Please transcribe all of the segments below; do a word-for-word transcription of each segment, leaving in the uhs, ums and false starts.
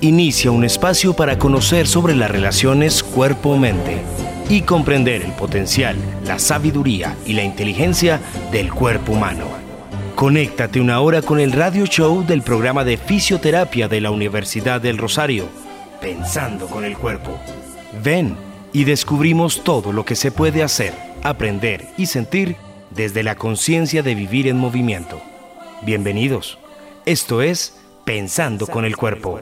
inicia un espacio para conocer sobre las relaciones cuerpo-mente y comprender el potencial, la sabiduría y la inteligencia del cuerpo humano. Conéctate una hora con el radio show del programa de fisioterapia de la Universidad del Rosario, Pensando con el Cuerpo. Ven y descubrimos todo lo que se puede hacer, aprender y sentir desde la conciencia de vivir en movimiento. Bienvenidos. Esto es Pensando con el Cuerpo.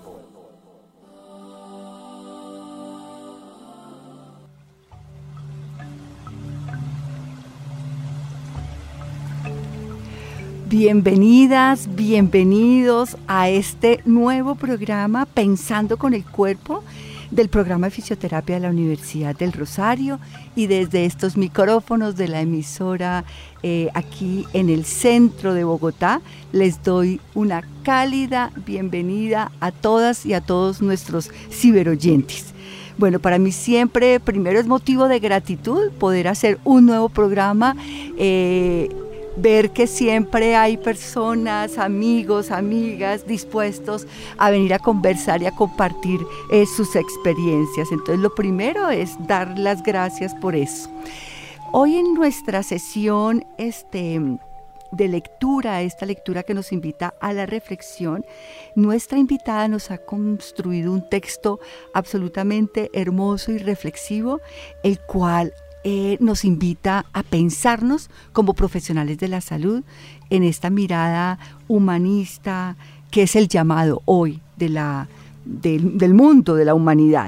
Bienvenidas, bienvenidos a este nuevo programa Pensando con el Cuerpo del programa de fisioterapia de la Universidad del Rosario, y desde estos micrófonos de la emisora eh, aquí en el centro de Bogotá les doy una cálida bienvenida a todas y a todos nuestros ciberoyentes. Bueno, para mí siempre primero es motivo de gratitud poder hacer un nuevo programa, eh, ver que siempre hay personas, amigos, amigas dispuestos a venir a conversar y a compartir eh, sus experiencias. Entonces lo primero es dar las gracias por eso. Hoy en nuestra sesión este, de lectura, esta lectura que nos invita a la reflexión, nuestra invitada nos ha construido un texto absolutamente hermoso y reflexivo, el cual Eh, nos invita a pensarnos como profesionales de la salud en esta mirada humanista que es el llamado hoy de la, del, del mundo, de la humanidad.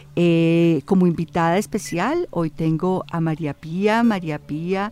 Eh, como invitada especial hoy tengo a María Pía, María Pía,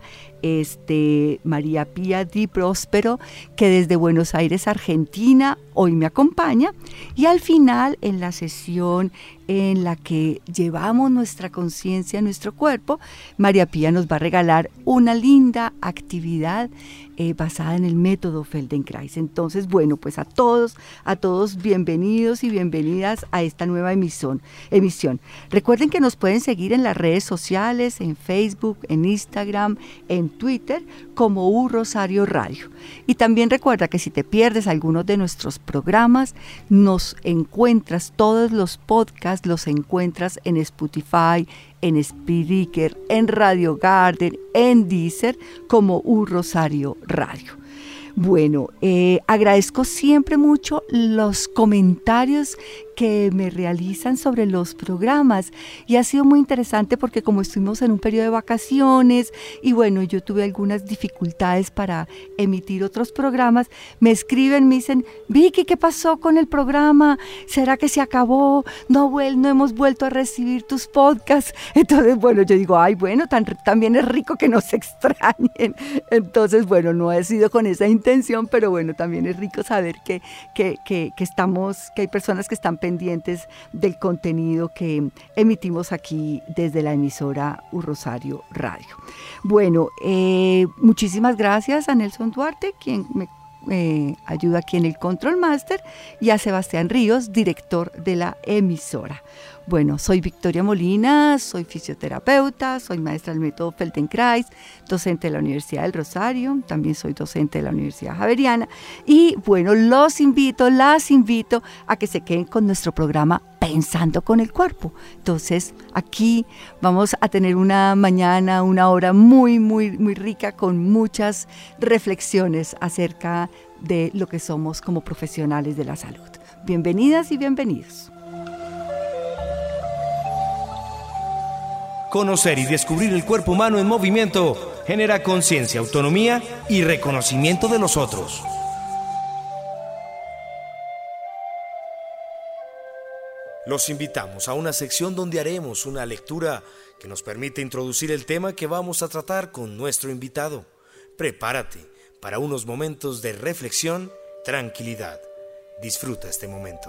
este, María Pía Di Próspero, que desde Buenos Aires, Argentina, hoy me acompaña, y al final en la sesión en la que llevamos nuestra conciencia a nuestro cuerpo, María Pía nos va a regalar una linda actividad eh, basada en el método Feldenkrais. Entonces, bueno, pues a todos, a todos bienvenidos y bienvenidas a esta nueva emisión. emisión. Recuerden que nos pueden seguir en las redes sociales, en Facebook, en Instagram, en Twitter, como U Rosario Radio. Y también recuerda que si te pierdes algunos de nuestros programas, nos encuentras todos los podcasts, los encuentras en Spotify, en Spreaker, en Radio Garden, en Deezer, como U Rosario Radio. Bueno, eh, agradezco siempre mucho los comentarios que me realizan sobre los programas, y ha sido muy interesante porque como estuvimos en un periodo de vacaciones y bueno, yo tuve algunas dificultades para emitir otros programas, me escriben, me dicen: Vicky, ¿qué pasó con el programa? ¿Será que se acabó? No, well, no hemos vuelto a recibir tus podcasts. Entonces, bueno, yo digo, ay, bueno, tan, también es rico que nos extrañen. Entonces, bueno, no he sido con esa intención, pero bueno, también es rico saber que, que, que, que estamos, que hay personas que están pendientes del contenido que emitimos aquí desde la emisora U Rosario Radio. Bueno, eh, muchísimas gracias a Nelson Duarte, quien me eh, ayuda aquí en el Control Master, y a Sebastián Ríos, director de la emisora. Bueno, soy Victoria Molina, soy fisioterapeuta, soy maestra del método Feldenkrais, docente de la Universidad del Rosario, también soy docente de la Universidad Javeriana, y bueno, los invito, las invito a que se queden con nuestro programa Pensando con el Cuerpo. Entonces, aquí vamos a tener una mañana, una hora muy, muy, muy rica, con muchas reflexiones acerca de lo que somos como profesionales de la salud. Bienvenidas y bienvenidos. Conocer y descubrir el cuerpo humano en movimiento genera conciencia, autonomía y reconocimiento de los otros. Los invitamos a una sección donde haremos una lectura que nos permite introducir el tema que vamos a tratar con nuestro invitado. Prepárate para unos momentos de reflexión, tranquilidad. Disfruta este momento.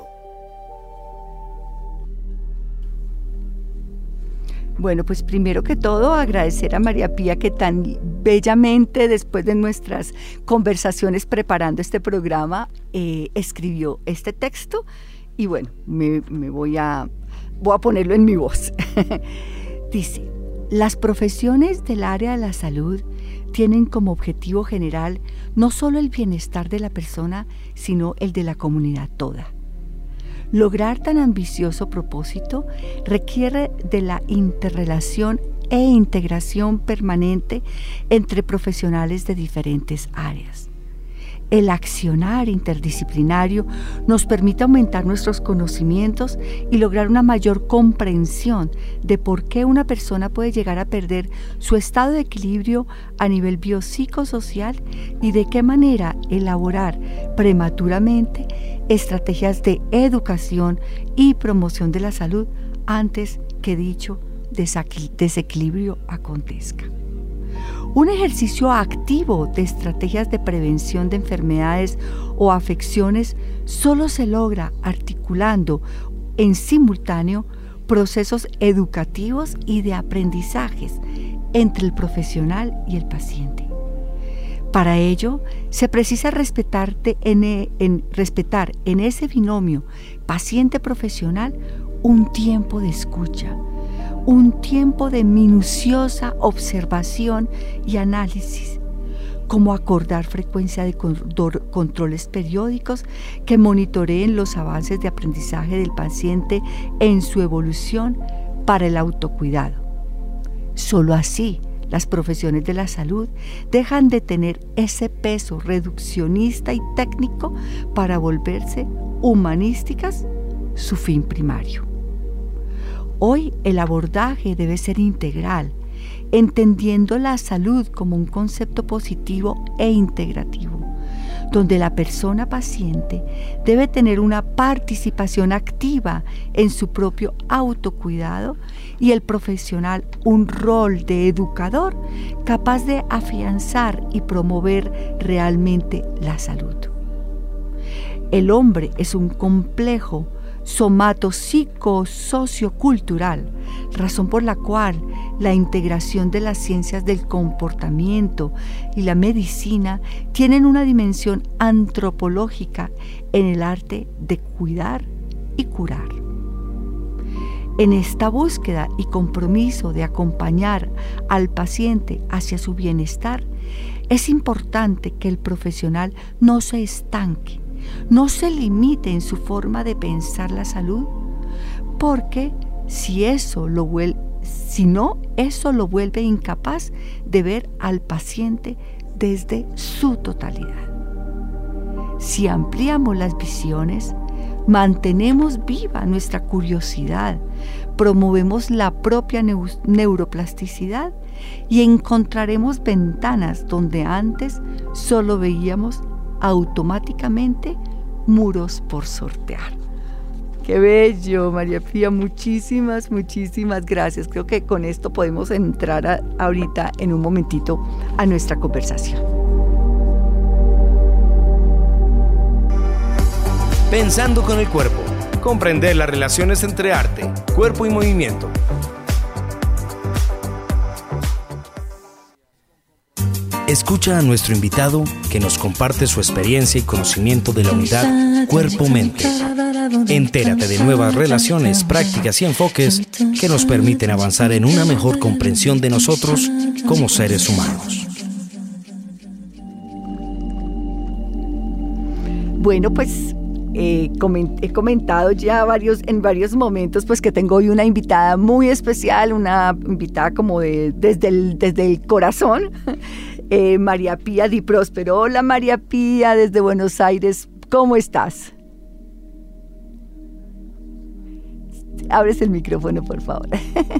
Bueno, pues primero que todo agradecer a María Pía que tan bellamente, después de nuestras conversaciones preparando este programa, eh, escribió este texto, y bueno, me, me voy a, voy a ponerlo en mi voz. Dice: las profesiones del área de la salud tienen como objetivo general no solo el bienestar de la persona, sino el de la comunidad toda. Lograr tan ambicioso propósito requiere de la interrelación e integración permanente entre profesionales de diferentes áreas. El accionar interdisciplinario nos permite aumentar nuestros conocimientos y lograr una mayor comprensión de por qué una persona puede llegar a perder su estado de equilibrio a nivel biopsicosocial y de qué manera elaborar prematuramente estrategias de educación y promoción de la salud antes que dicho desequilibrio acontezca. Un ejercicio activo de estrategias de prevención de enfermedades o afecciones solo se logra articulando en simultáneo procesos educativos y de aprendizajes entre el profesional y el paciente. Para ello, se precisa respetarte en, en, respetar en ese binomio paciente-profesional un tiempo de escucha, un tiempo de minuciosa observación y análisis, como acordar frecuencia de controles periódicos que monitoreen los avances de aprendizaje del paciente en su evolución para el autocuidado. Solo así, las profesiones de la salud dejan de tener ese peso reduccionista y técnico para volverse humanísticas, su fin primario. Hoy el abordaje debe ser integral, entendiendo la salud como un concepto positivo e integrativo, donde la persona paciente debe tener una participación activa en su propio autocuidado y el profesional un rol de educador capaz de afianzar y promover realmente la salud. El hombre es un complejo somatopsico-sociocultural, razón por la cual la integración de las ciencias del comportamiento y la medicina tienen una dimensión antropológica en el arte de cuidar y curar. En esta búsqueda y compromiso de acompañar al paciente hacia su bienestar, es importante que el profesional no se estanque, no se limite en su forma de pensar la salud, porque si eso lo vuelve, si no, eso lo vuelve incapaz de ver al paciente desde su totalidad. Si ampliamos las visiones, mantenemos viva nuestra curiosidad, promovemos la propia neu- neuroplasticidad y encontraremos ventanas donde antes solo veíamos automáticamente muros por sortear. ¡Qué bello, María Pía! Muchísimas, muchísimas gracias. Creo que con esto podemos entrar a, ahorita en un momentito a nuestra conversación. Pensando con el cuerpo. Comprender las relaciones entre arte, cuerpo y movimiento. Escucha a nuestro invitado que nos comparte su experiencia y conocimiento de la unidad cuerpo-mente. Entérate de nuevas relaciones, prácticas y enfoques que nos permiten avanzar en una mejor comprensión de nosotros como seres humanos. Bueno, pues eh, coment- he comentado ya varios, en varios momentos pues que tengo hoy una invitada muy especial, una invitada como de, desde, el, desde el corazón. Eh, María Pía Di Próspero. Hola María Pía, desde Buenos Aires, ¿cómo estás? Abres el micrófono, por favor.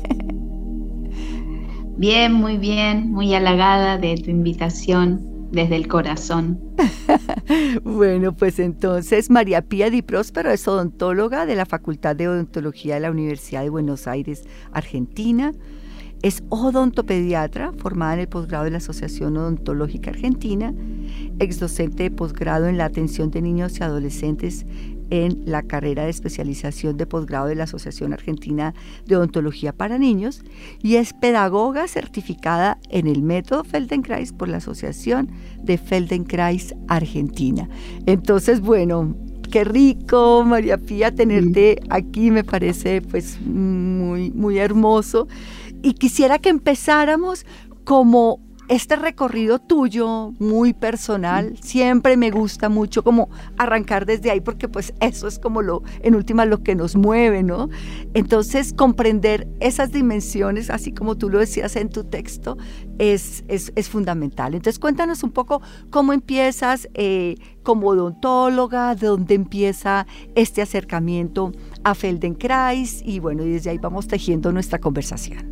Bien, muy bien, muy halagada de tu invitación desde el corazón. Bueno, pues entonces María Pía Di Próspero es odontóloga de la Facultad de Odontología de la Universidad de Buenos Aires, Argentina. Es odontopediatra, formada en el posgrado de la Asociación Odontológica Argentina, exdocente de posgrado en la atención de niños y adolescentes en la carrera de especialización de posgrado de la Asociación Argentina de Odontología para Niños, y es pedagoga certificada en el método Feldenkrais por la Asociación de Feldenkrais Argentina. Entonces, bueno, qué rico, María Pía, tenerte aquí, me parece pues muy, muy hermoso. Y quisiera que empezáramos como este recorrido tuyo, muy personal, siempre me gusta mucho como arrancar desde ahí, porque pues eso es como lo, en última, lo que nos mueve, ¿no? Entonces, comprender esas dimensiones, así como tú lo decías en tu texto, es, es, es fundamental. Entonces, cuéntanos un poco cómo empiezas eh, como odontóloga, de dónde empieza este acercamiento a Feldenkrais, y bueno, y desde ahí vamos tejiendo nuestra conversación.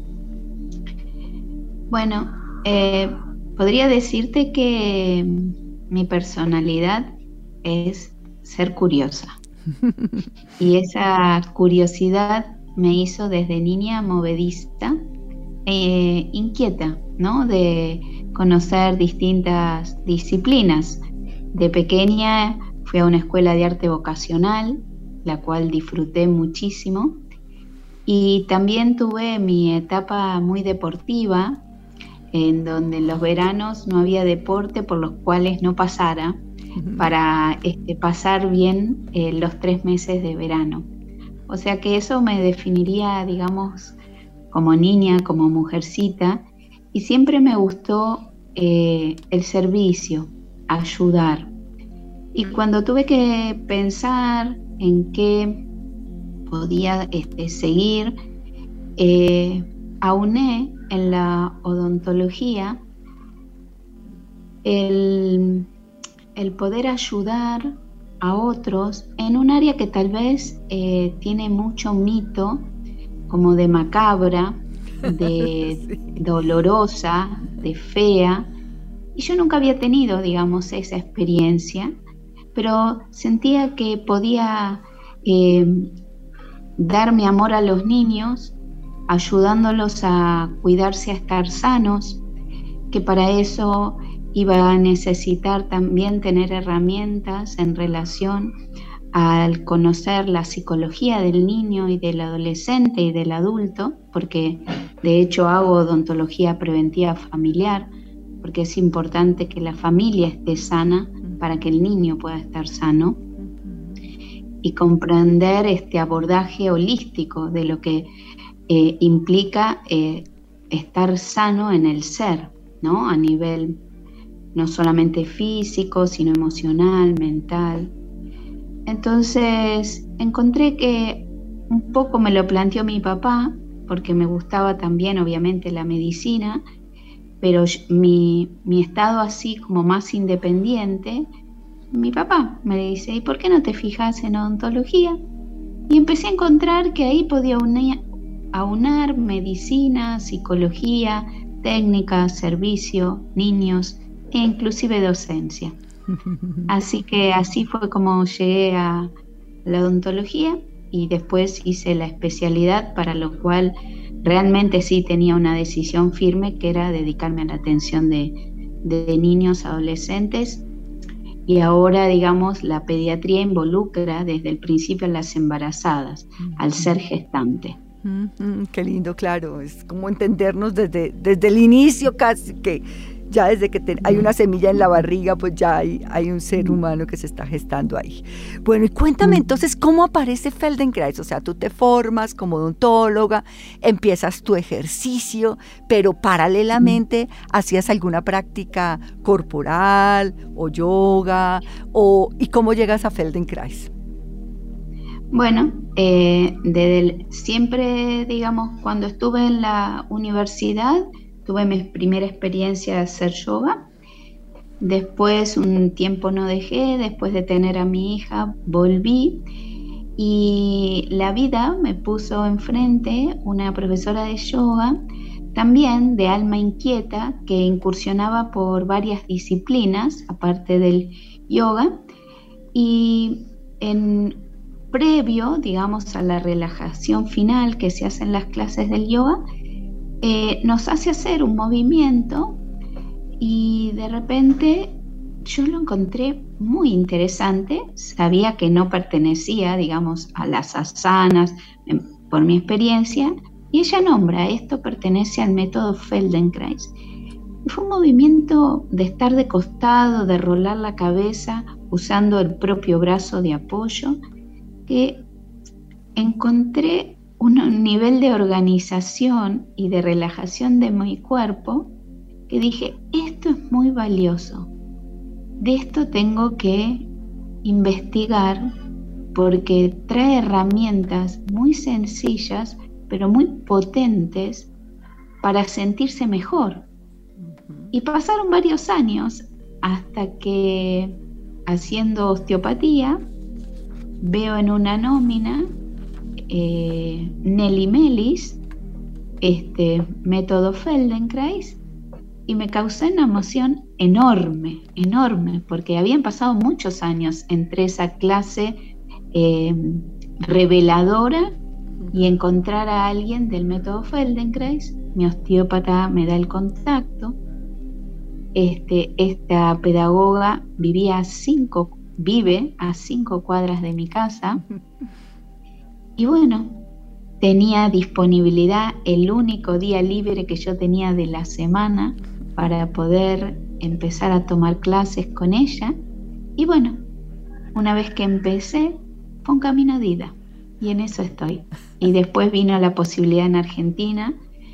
Bueno, eh, podría decirte que mi personalidad es ser curiosa. Y esa curiosidad me hizo desde niña movediza, eh, inquieta, ¿no? De conocer distintas disciplinas. De pequeña fui a una escuela de arte vocacional, la cual disfruté muchísimo. Y también tuve mi etapa muy deportiva, en donde en los veranos no había deporte por los cuales no pasara, uh-huh. para este, pasar bien eh, los tres meses de verano. O sea que eso me definiría, digamos, como niña, como mujercita, y siempre me gustó eh, el servicio, ayudar. Y cuando tuve que pensar en qué podía este, seguir, eh, auné en la odontología el, el poder ayudar a otros en un área que tal vez eh, tiene mucho mito, como de macabra, de sí. dolorosa, de fea, y yo nunca había tenido, digamos, esa experiencia, pero sentía que podía eh, dar mi amor a los niños, ayudándolos a cuidarse, a estar sanos, que para eso iba a necesitar también tener herramientas en relación al conocer la psicología del niño y del adolescente y del adulto, porque de hecho hago odontología preventiva familiar, porque es importante que la familia esté sana para que el niño pueda estar sano, y comprender este abordaje holístico de lo que Eh, implica eh, estar sano en el ser, ¿no? A nivel no solamente físico, sino emocional, mental. Entonces encontré que un poco me lo planteó mi papá, porque me gustaba también obviamente la medicina, pero mi, mi estado así como más independiente, mi papá me dice, ¿y por qué no te fijas en odontología? Y empecé a encontrar que ahí podía unir aunar medicina, psicología, técnica, servicio, niños e inclusive docencia. Así que así fue como llegué a la odontología y después hice la especialidad, para lo cual realmente sí tenía una decisión firme, que era dedicarme a la atención de, de niños, adolescentes, y ahora, digamos, la pediatría involucra desde el principio a las embarazadas, al ser gestante. Mm-hmm, qué lindo, claro, es como entendernos desde, desde el inicio, casi que ya desde que te, hay una semilla en la barriga, pues ya hay, hay un ser humano que se está gestando ahí. Bueno, y cuéntame entonces, ¿cómo aparece Feldenkrais? O sea, tú te formas como odontóloga, empiezas tu ejercicio, pero paralelamente hacías alguna práctica corporal o yoga, o, ¿y cómo llegas a Feldenkrais? Bueno, eh, desde el, siempre, digamos, cuando estuve en la universidad, tuve mi primera experiencia de hacer yoga. Después un tiempo no dejé, después de tener a mi hija, volví. Y la vida me puso enfrente una profesora de yoga, también de alma inquieta, que incursionaba por varias disciplinas, aparte del yoga. Y en previo, digamos, a la relajación final que se hace en las clases del yoga, eh, nos hace hacer un movimiento, y de repente yo lo encontré muy interesante. Sabía que no pertenecía, digamos, a las asanas por mi experiencia, y ella nombra, esto pertenece al método Feldenkrais. Y fue un movimiento de estar de costado, de rolar la cabeza usando el propio brazo de apoyo, que encontré un nivel de organización y de relajación de mi cuerpo que dije, esto es muy valioso, de esto tengo que investigar porque trae herramientas muy sencillas, pero muy potentes para sentirse mejor. Y pasaron varios años hasta que, haciendo osteopatía, veo en una nómina eh, Nelly Melis, este método Feldenkrais, y me causó una emoción enorme, enorme, porque habían pasado muchos años entre esa clase eh, reveladora y encontrar a alguien del método Feldenkrais. Mi osteópata me da el contacto. Este, esta pedagoga vivía a cinco, vive a cinco cuadras de mi casa. Y bueno, tenía disponibilidad el único día libre que yo tenía de la semana para poder empezar a tomar clases con ella. Y bueno, una vez que empecé, fue un camino de ida. Y en eso estoy. Y después vino la posibilidad en Argentina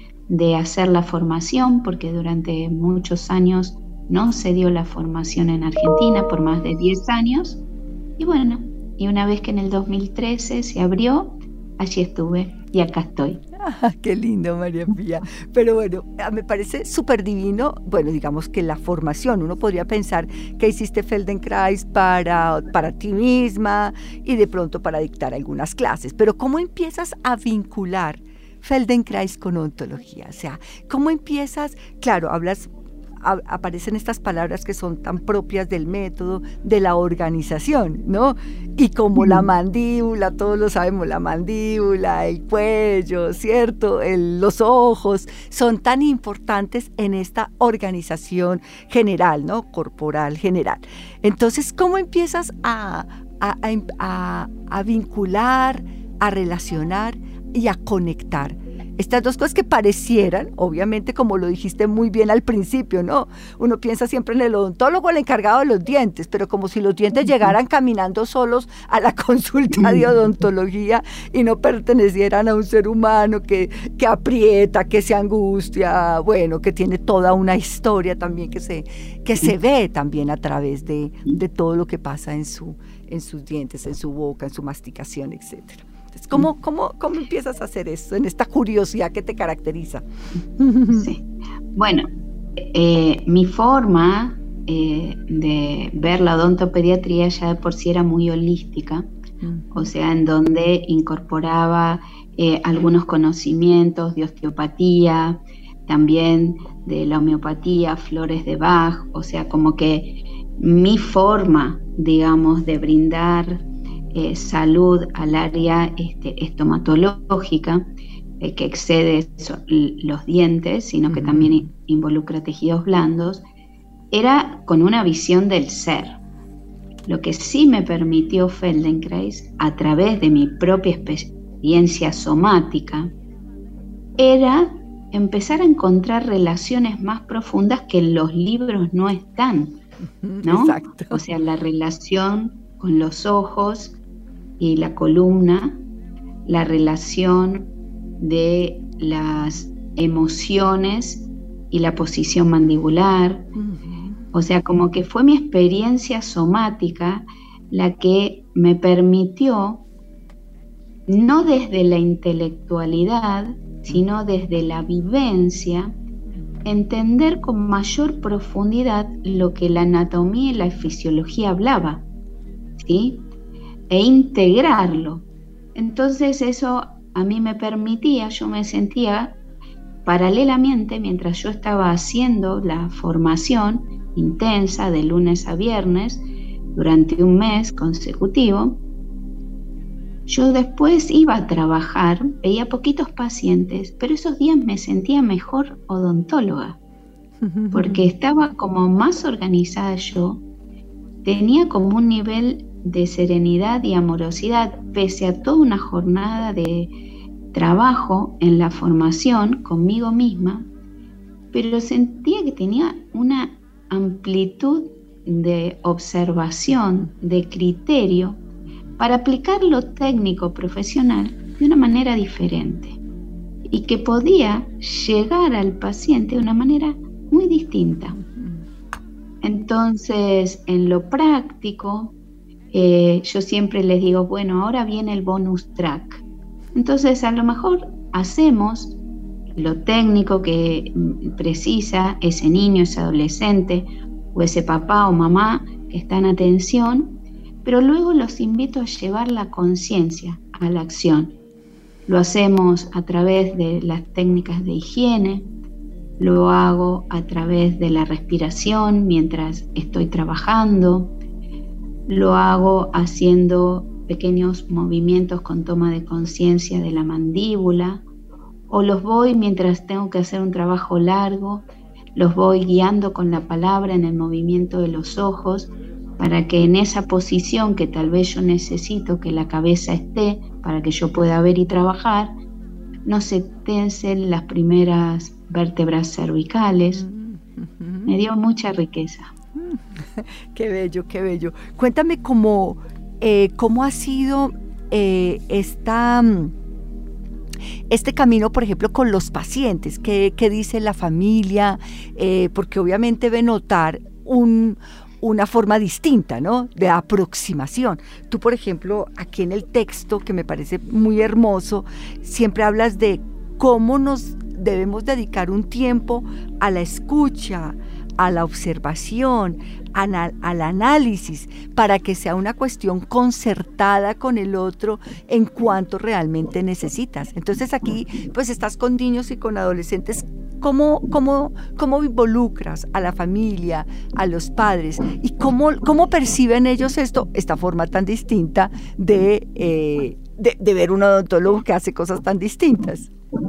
de hacer la formación, porque durante muchos años no se dio la formación en Argentina, por más de diez años. Y bueno, y una vez que en el dos mil trece se abrió, allí estuve y acá estoy. Ah, qué lindo, María Pía. Pero bueno, me parece súper divino, bueno, digamos que la formación, uno podría pensar que hiciste Feldenkrais para, para ti misma y de pronto para dictar algunas clases, pero ¿cómo empiezas a vincular Feldenkrais con ontología? O sea, ¿cómo empiezas? Claro, hablas... aparecen estas palabras que son tan propias del método, de la organización, ¿no? Y como la mandíbula, todos lo sabemos, la mandíbula, el cuello, ¿cierto? El, los ojos, son tan importantes en esta organización general, ¿no? Corporal general. Entonces, ¿cómo empiezas a, a, a, a vincular, a relacionar y a conectar estas dos cosas que parecieran, obviamente, como lo dijiste muy bien al principio, ¿no? Uno piensa siempre en el odontólogo, el encargado de los dientes, pero como si los dientes llegaran caminando solos a la consulta de odontología y no pertenecieran a un ser humano que, que aprieta, que se angustia, bueno, que tiene toda una historia también que se, que se ve también a través de, de todo lo que pasa en, su, en sus dientes, en su boca, en su masticación, etcétera. ¿Cómo, cómo, ¿Cómo empiezas a hacer eso, en esta curiosidad que te caracteriza? Sí. Bueno, eh, mi forma eh, de ver la odontopediatría ya de por sí era muy holística, uh-huh. O sea, en donde incorporaba eh, algunos conocimientos de osteopatía, también de la homeopatía, flores de Bach, o sea, como que mi forma, digamos, de brindar Eh, salud al área este, estomatológica, eh, que excede eso, los dientes, sino que uh-huh. también involucra tejidos blandos, era con una visión del ser. Lo que sí me permitió Feldenkrais, a través de mi propia experiencia somática, era empezar a encontrar relaciones más profundas que en los libros no están, ¿no? Exacto. O sea, la relación con los ojos y la columna, la relación de las emociones y la posición mandibular. Uh-huh. O sea, como que fue mi experiencia somática la que me permitió, no desde la intelectualidad, sino desde la vivencia, entender con mayor profundidad lo que la anatomía y la fisiología hablaba, ¿sí? E integrarlo. Entonces eso a mí me permitía, yo me sentía paralelamente, mientras yo estaba haciendo la formación intensa de lunes a viernes durante un mes consecutivo, yo después iba a trabajar, veía poquitos pacientes, pero esos días me sentía mejor odontóloga, porque estaba como más organizada yo, tenía como un nivel de serenidad y amorosidad, pese a toda una jornada de trabajo en la formación conmigo misma, pero sentía que tenía una amplitud de observación, de criterio, para aplicar lo técnico profesional de una manera diferente, y que podía llegar al paciente de una manera muy distinta. Entonces, en lo práctico, eh, yo siempre les digo, bueno, ahora viene el bonus track. Entonces, a lo mejor hacemos lo técnico que precisa ese niño, ese adolescente, o ese papá o mamá que está en atención, pero luego los invito a llevar la conciencia a la acción. Lo hacemos a través de las técnicas de higiene, lo hago a través de la respiración mientras estoy trabajando, lo hago haciendo pequeños movimientos con toma de conciencia de la mandíbula, o los voy mientras tengo que hacer un trabajo largo, los voy guiando con la palabra en el movimiento de los ojos, para que en esa posición que tal vez yo necesito que la cabeza esté para que yo pueda ver y trabajar, no se tensen las primeras vértebras cervicales. Uh-huh. Me dio mucha riqueza. Qué bello, qué bello. Cuéntame cómo, eh, cómo ha sido eh, esta, este camino, por ejemplo, con los pacientes. ¿Qué, qué dice la familia? Eh, porque obviamente debe notar un... una forma distinta, ¿no?, de aproximación. Tú, por ejemplo, aquí en el texto, que me parece muy hermoso, siempre hablas de cómo nos debemos dedicar un tiempo a la escucha, a la observación, al, al análisis, para que sea una cuestión concertada con el otro en cuanto realmente necesitas. Entonces aquí, pues estás con niños y con adolescentes. ¿Cómo, cómo, cómo involucras a la familia, a los padres? ¿Y cómo, cómo perciben ellos esto, esta forma tan distinta de, eh, de, de ver un odontólogo que hace cosas tan distintas?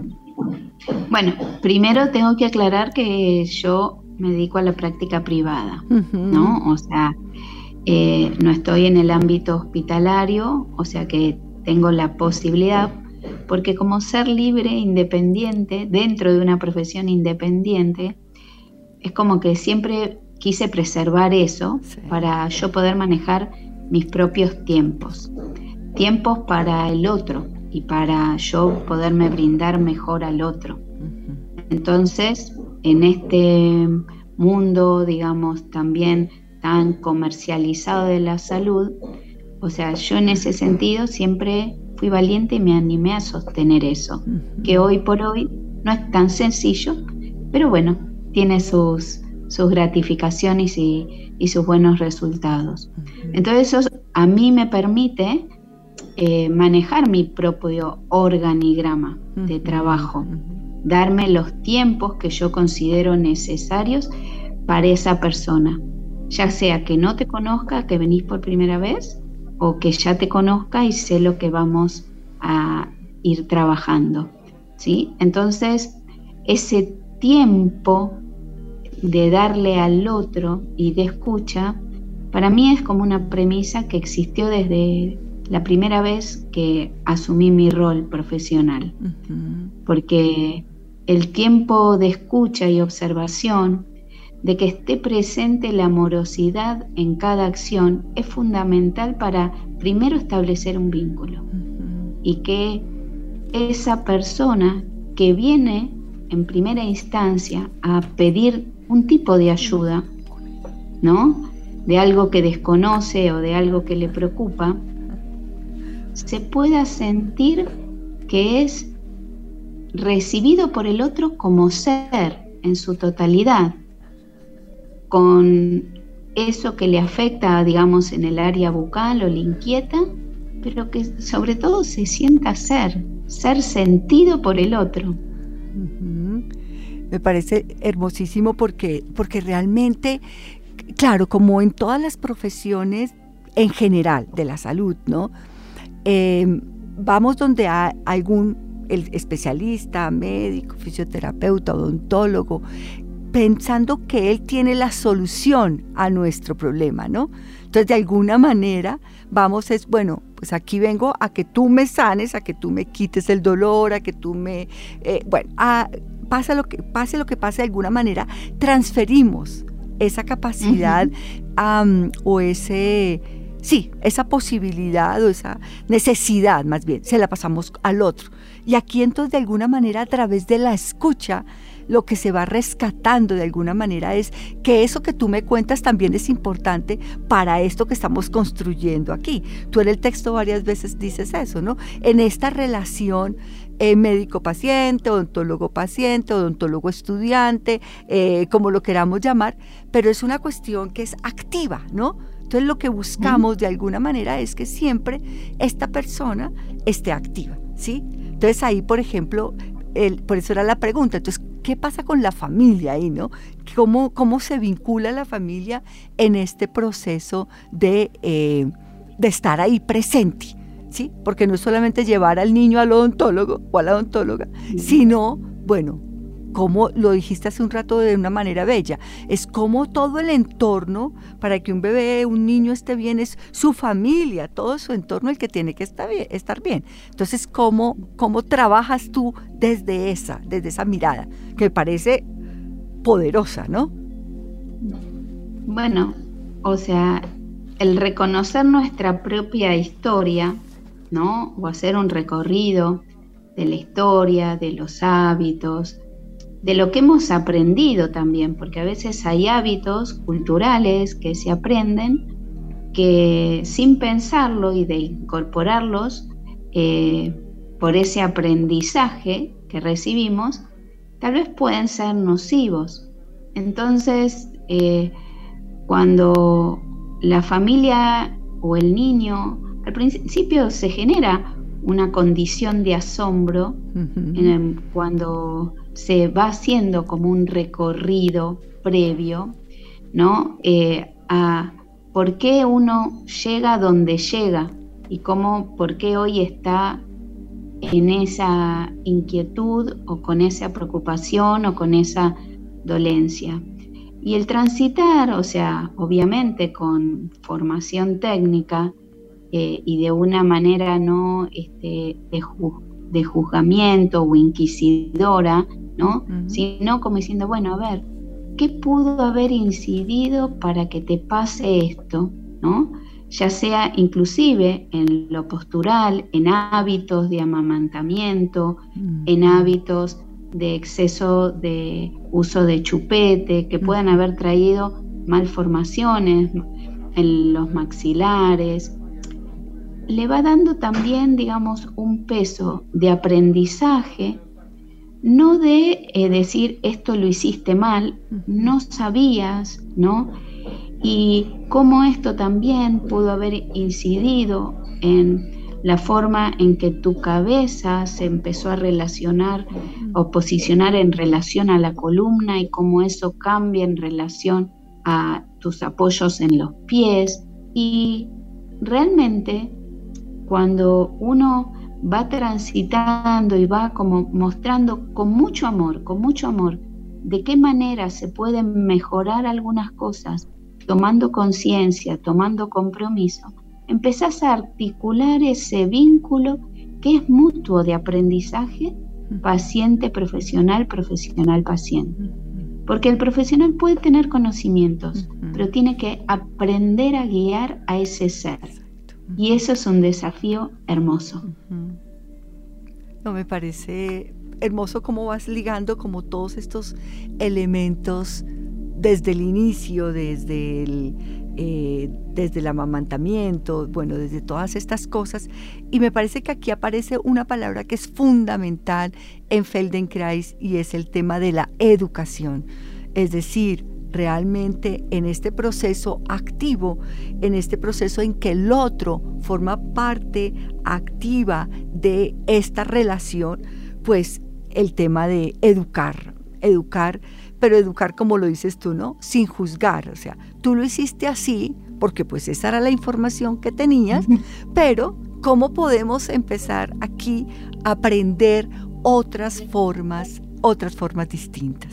Bueno, primero tengo que aclarar que yo me dedico a la práctica privada, uh-huh. ¿no? O sea, eh, no estoy en el ámbito hospitalario, o sea que tengo la posibilidad, porque como ser libre, independiente, dentro de una profesión independiente, es como que siempre quise preservar eso, sí, para yo poder manejar mis propios tiempos, tiempos para el otro y para yo poderme brindar mejor al otro. Uh-huh. Entonces, en este mundo, digamos, también tan comercializado de la salud, o sea, yo en ese sentido siempre fui valiente y me animé a sostener eso, uh-huh. que hoy por hoy no es tan sencillo, pero bueno, tiene sus, sus gratificaciones y, y sus buenos resultados. Uh-huh. Entonces eso a mí me permite eh, manejar mi propio organigrama uh-huh. de trabajo, uh-huh. darme los tiempos que yo considero necesarios para esa persona, ya sea que no te conozca, que venís por primera vez, o que ya te conozca y sé lo que vamos a ir trabajando, ¿sí? Entonces, ese tiempo de darle al otro y de escucha, para mí es como una premisa que existió desde la primera vez que asumí mi rol profesional, uh-huh. porque el tiempo de escucha y observación, de que esté presente la amorosidad en cada acción, es fundamental para primero establecer un vínculo, uh-huh. y que esa persona que viene en primera instancia a pedir un tipo de ayuda, ¿no?, de algo que desconoce o de algo que le preocupa, se pueda sentir que es recibido por el otro como ser en su totalidad, con eso que le afecta, digamos, en el área bucal o le inquieta, pero que sobre todo se sienta ser, ser sentido por el otro. Uh-huh. Me parece hermosísimo porque, porque realmente, claro, como en todas las profesiones en general de la salud, ¿no? Eh, vamos donde hay algún el especialista, médico, fisioterapeuta, odontólogo, pensando que él tiene la solución a nuestro problema, ¿no? Entonces, de alguna manera, vamos, es, bueno, pues aquí vengo a que tú me sanes, a que tú me quites el dolor, a que tú me, eh, bueno, a, pasa lo que, pase lo que pase, de alguna manera, transferimos esa capacidad uh-huh. um, o ese, sí, esa posibilidad o esa necesidad, más bien, se la pasamos al otro. Y aquí, entonces, de alguna manera, a través de la escucha, lo que se va rescatando de alguna manera es que eso que tú me cuentas también es importante para esto que estamos construyendo aquí. Tú en el texto varias veces dices eso, ¿no? En esta relación eh, médico-paciente, odontólogo-paciente, odontólogo-estudiante, eh, como lo queramos llamar, pero es una cuestión que es activa, ¿no? Entonces lo que buscamos de alguna manera es que siempre esta persona esté activa, ¿sí? Entonces ahí, por ejemplo, el, por eso era la pregunta, entonces, ¿qué pasa con la familia ahí, no? ¿Cómo, cómo se vincula la familia en este proceso de, eh, de estar ahí presente? ¿Sí? Porque no es solamente llevar al niño al odontólogo o a la odontóloga, sí. sino, bueno, como lo dijiste hace un rato de una manera bella, es como todo el entorno, para que un bebé, un niño esté bien, es su familia, todo su entorno el que tiene que estar bien. Estar bien. Entonces, ¿cómo, cómo trabajas tú desde esa, desde esa mirada, que me parece poderosa, ¿no? Bueno, o sea, el reconocer nuestra propia historia, ¿no? O hacer un recorrido de la historia, de los hábitos, de lo que hemos aprendido también, porque a veces hay hábitos culturales que se aprenden que sin pensarlo y de incorporarlos eh, por ese aprendizaje que recibimos, tal vez pueden ser nocivos. Entonces, eh, cuando la familia o el niño, al principio se genera una condición de asombro uh-huh. en el, cuando se va haciendo como un recorrido previo, ¿no? Eh, a por qué uno llega donde llega y cómo, por qué hoy está en esa inquietud o con esa preocupación o con esa dolencia. Y el transitar, o sea, obviamente con formación técnica eh, y de una manera no este, de, ju- de juzgamiento o inquisidora, ¿no? Uh-huh. Sino como diciendo, bueno, a ver, ¿qué pudo haber incidido para que te pase esto, ¿no? Ya sea inclusive en lo postural, en hábitos de amamantamiento, uh-huh. en hábitos de exceso de uso de chupete, que uh-huh. puedan haber traído malformaciones en los maxilares. Le va dando también, digamos, un peso de aprendizaje, no de eh, decir esto lo hiciste mal, no sabías, ¿no? Y cómo esto también pudo haber incidido en la forma en que tu cabeza se empezó a relacionar o posicionar en relación a la columna y cómo eso cambia en relación a tus apoyos en los pies. Y realmente cuando uno va transitando y va como mostrando con mucho amor, con mucho amor, de qué manera se pueden mejorar algunas cosas, tomando conciencia, tomando compromiso, empezás a articular ese vínculo que es mutuo de aprendizaje, paciente-profesional, profesional-paciente. Porque el profesional puede tener conocimientos, uh-huh. pero tiene que aprender a guiar a ese ser. Y eso es un desafío hermoso. Uh-huh. No, me parece hermoso cómo vas ligando como todos estos elementos desde el inicio, desde el, eh, desde el amamantamiento, bueno, desde todas estas cosas. Y me parece que aquí aparece una palabra que es fundamental en Feldenkrais y es el tema de la educación. Es decir, realmente en este proceso activo, en este proceso en que el otro forma parte activa de esta relación, pues el tema de educar, educar, pero educar como lo dices tú, ¿no? Sin juzgar, o sea, tú lo hiciste así, porque pues esa era la información que tenías, uh-huh. pero ¿cómo podemos empezar aquí a aprender otras formas, otras formas distintas?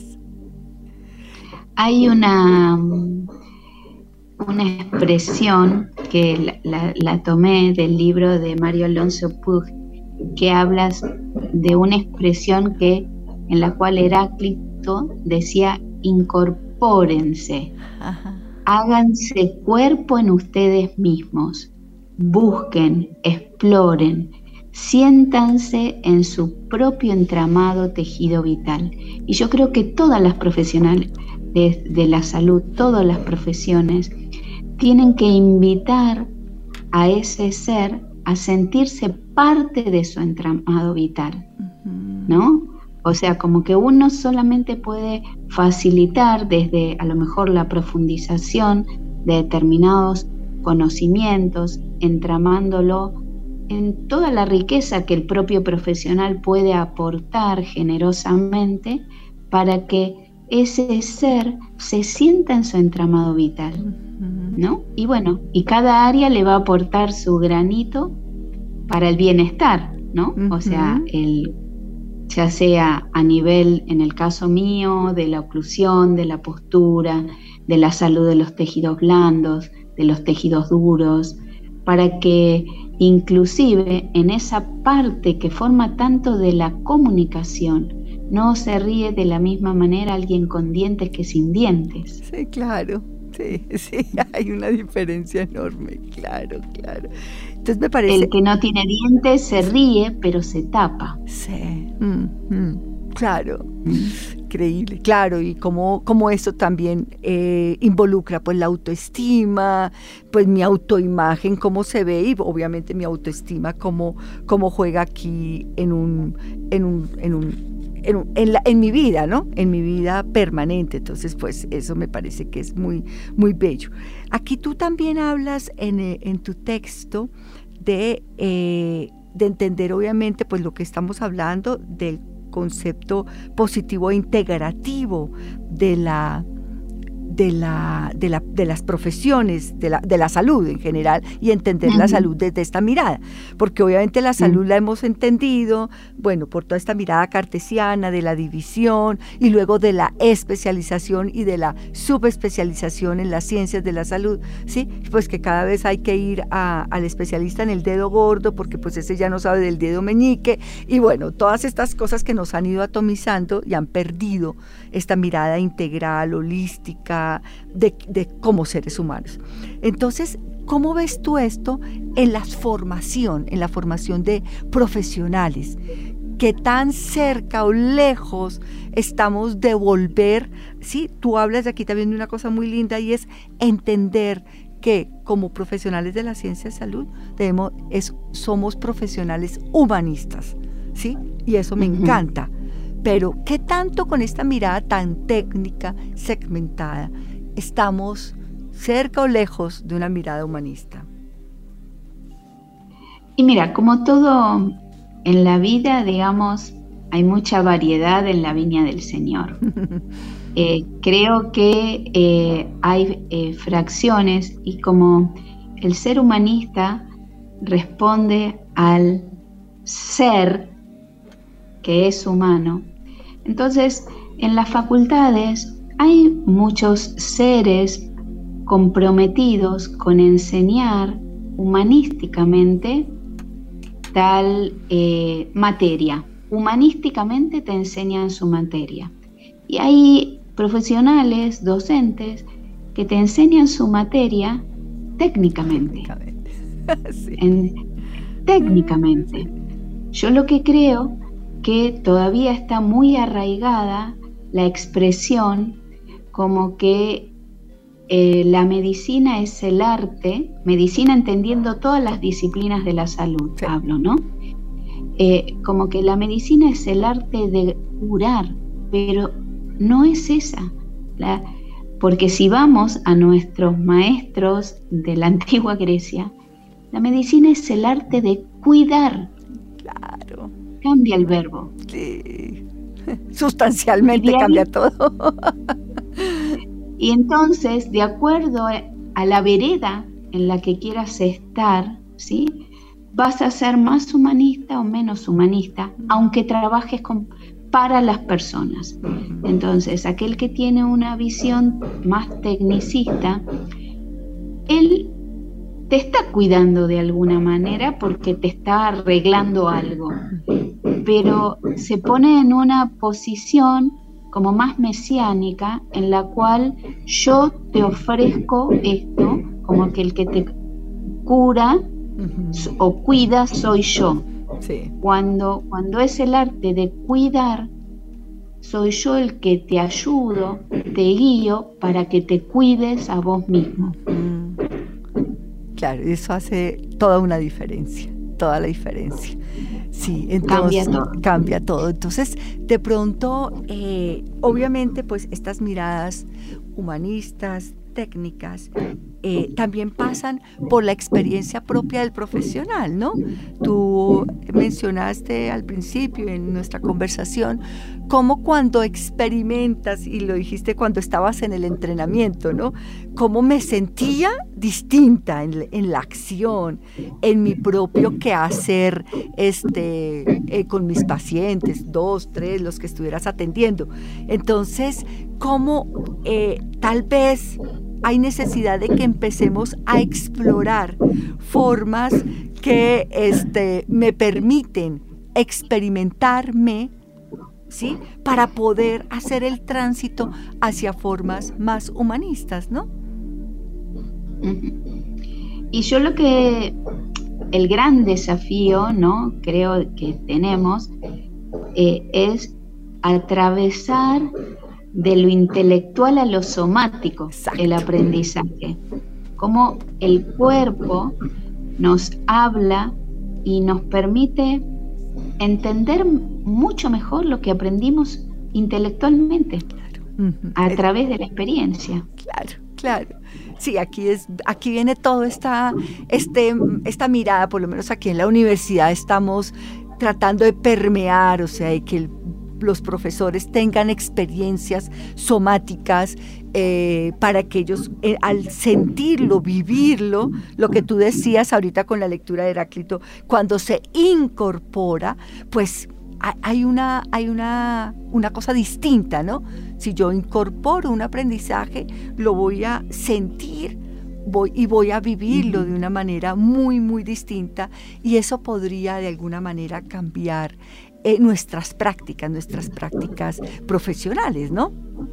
Hay una, una expresión que la, la, la tomé del libro de Mario Alonso Puig, que hablas de una expresión que, en la cual Heráclito decía: incorpórense, ajá. Háganse cuerpo en ustedes mismos, busquen, exploren, siéntanse en su propio entramado tejido vital. Y yo creo que todas las profesionales de, de la salud, todas las profesiones, tienen que invitar a ese ser a sentirse parte de su entramado vital, ¿no? O sea, como que uno solamente puede facilitar desde a lo mejor la profundización de determinados conocimientos, entramándolo en toda la riqueza que el propio profesional puede aportar generosamente para que ese ser se sienta en su entramado vital, ¿no? Y bueno, y cada área le va a aportar su granito para el bienestar, ¿no? Uh-huh. O sea, el, ya sea a nivel, en el caso mío, de la oclusión, de la postura, de la salud de los tejidos blandos, de los tejidos duros, para que inclusive en esa parte que forma tanto de la comunicación, no se ríe de la misma manera alguien con dientes que sin dientes. Sí, claro, sí, sí, hay una diferencia enorme, claro, claro. Entonces me parece... El que no tiene dientes se ríe, pero se tapa. Sí, mm, mm, claro, mm. Increíble, claro, y como, como eso también eh, involucra pues la autoestima, pues mi autoimagen, cómo se ve, y obviamente mi autoestima, cómo, cómo juega aquí en un, en un, en un En, en, la, en mi vida, ¿no? En mi vida permanente. Entonces, pues eso me parece que es muy, muy bello. Aquí tú también hablas en, en tu texto de, eh, de entender, obviamente, pues lo que estamos hablando del concepto positivo e integrativo de la de la de la de las profesiones, de la de la salud en general, y entender uh-huh. la salud desde esta mirada, porque obviamente la salud uh-huh. la hemos entendido, bueno, por toda esta mirada cartesiana de la división y luego de la especialización y de la subespecialización en las ciencias de la salud, sí, pues que cada vez hay que ir a, al especialista en el dedo gordo porque pues ese ya no sabe del dedo meñique, y bueno, todas estas cosas que nos han ido atomizando y han perdido esta mirada integral, holística, De, de como seres humanos. Entonces, ¿cómo ves tú esto en la formación, en la formación de profesionales? ¿Qué tan cerca o lejos estamos de volver? Sí, tú hablas de aquí también de una cosa muy linda, y es entender que como profesionales de la ciencia de salud debemos, es, somos profesionales humanistas, ¿sí? Y eso me uh-huh. encanta. Pero, ¿qué tanto con esta mirada tan técnica, segmentada, estamos cerca o lejos de una mirada humanista? Y mira, como todo en la vida, digamos, hay mucha variedad en la viña del Señor. eh, creo que eh, hay eh, fracciones, y como el ser humanista responde al ser que es humano, entonces, en las facultades hay muchos seres comprometidos con enseñar humanísticamente tal eh, materia. Humanísticamente te enseñan su materia. Y hay profesionales, docentes, que te enseñan su materia técnicamente. Técnicamente. Sí. En, técnicamente. Yo lo que creo que todavía está muy arraigada la expresión como que eh, la medicina es el arte, medicina entendiendo todas las disciplinas de la salud, sí. hablo, ¿no? Eh, como que la medicina es el arte de curar, pero no es esa, la, porque si vamos a nuestros maestros de la antigua Grecia, la medicina es el arte de cuidar. Claro. Cambia el verbo. Sí. Sustancialmente cambia todo. Y entonces, de acuerdo a la vereda en la que quieras estar, ¿sí? Vas a ser más humanista o menos humanista, aunque trabajes con, para las personas. Entonces, aquel que tiene una visión más tecnicista, él te está cuidando de alguna manera porque te está arreglando algo, pero se pone en una posición como más mesiánica, en la cual yo te ofrezco esto, como que el que te cura uh-huh. o cuida soy yo. Sí. Cuando, cuando es el arte de cuidar, soy yo el que te ayudo, te guío para que te cuides a vos mismo. Mm. Claro, eso hace toda una diferencia, toda la diferencia. Sí, entonces cambia todo. Cambia todo. Entonces, de pronto, eh, obviamente, pues estas miradas humanistas, técnicas, eh, también pasan por la experiencia propia del profesional, ¿no? Tú mencionaste al principio en nuestra conversación cómo cuando experimentas, y lo dijiste cuando estabas en el entrenamiento, ¿no? Cómo me sentía distinta en, en la acción, en mi propio quehacer, este, eh, con mis pacientes, dos, tres, los que estuvieras atendiendo. Entonces, cómo eh, tal vez hay necesidad de que empecemos a explorar formas que este, me permiten experimentarme, ¿sí? Para poder hacer el tránsito hacia formas más humanistas, ¿no? Y yo lo que, el gran desafío, ¿no? Creo que tenemos, eh, es atravesar de lo intelectual a lo somático. Exacto. El aprendizaje. Cómo el cuerpo nos habla y nos permite entender mucho mejor lo que aprendimos intelectualmente, claro. uh-huh. a es, través de la experiencia. Claro, claro. Sí, aquí es, aquí viene todo esta, este, esta mirada, por lo menos aquí en la universidad estamos tratando de permear, o sea, de que el los profesores tengan experiencias somáticas eh, para que ellos eh, al sentirlo, vivirlo, lo que tú decías ahorita con la lectura de Heráclito, cuando se incorpora, pues hay una, hay una, una cosa distinta, ¿no? Si yo incorporo un aprendizaje, lo voy a sentir voy, y voy a vivirlo uh-huh. de una manera muy, muy distinta, y eso podría de alguna manera cambiar Eh, nuestras prácticas, nuestras prácticas profesionales, ¿no?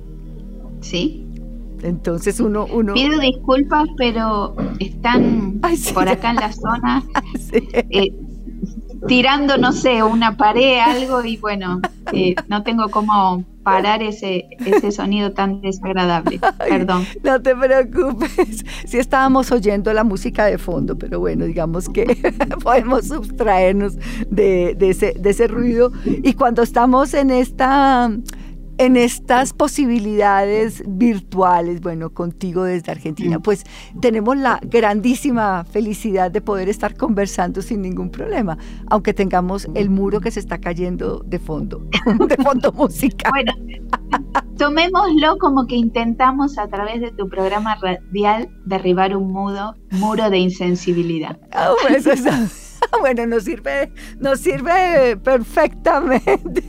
Sí. Entonces uno... uno... Pido disculpas, pero están Ay, sí. por acá en la zona sí. eh, tirando, no sé, una pared, algo, y bueno, eh, no tengo cómo parar ese, ese sonido tan desagradable. Ay, perdón. No te preocupes. Sí estábamos oyendo la música de fondo, pero bueno, digamos que podemos sustraernos de, de, ese, de ese ruido. Y cuando estamos en esta... en estas posibilidades virtuales, bueno, contigo desde Argentina, pues tenemos la grandísima felicidad de poder estar conversando sin ningún problema, aunque tengamos el muro que se está cayendo de fondo, de fondo musical. Bueno, tomémoslo como que intentamos a través de tu programa radial derribar un mudo, muro de insensibilidad. Oh, pues eso, bueno, nos sirve, nos sirve perfectamente.